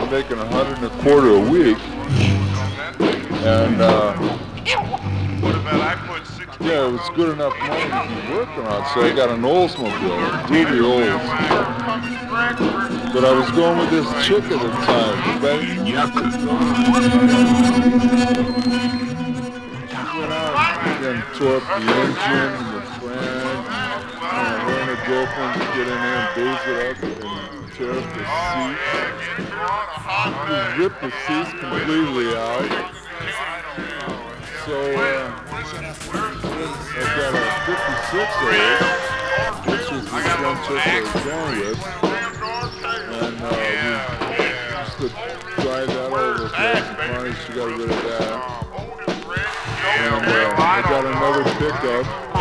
I'm making $125 a week, and yeah, it was good enough money to be working on. So I got an Oldsmobile, Doobie Olds. But I was going with this chick at the time. She went out and tore up the engine and the crank. Her and her girlfriend would get in there and booze it up and tear up the seats. Just rip the seats completely out. So I got a 56A, which was the front chick I was going with. And we used to drive that all over the place, and finally she got rid of that. And I got another pickup.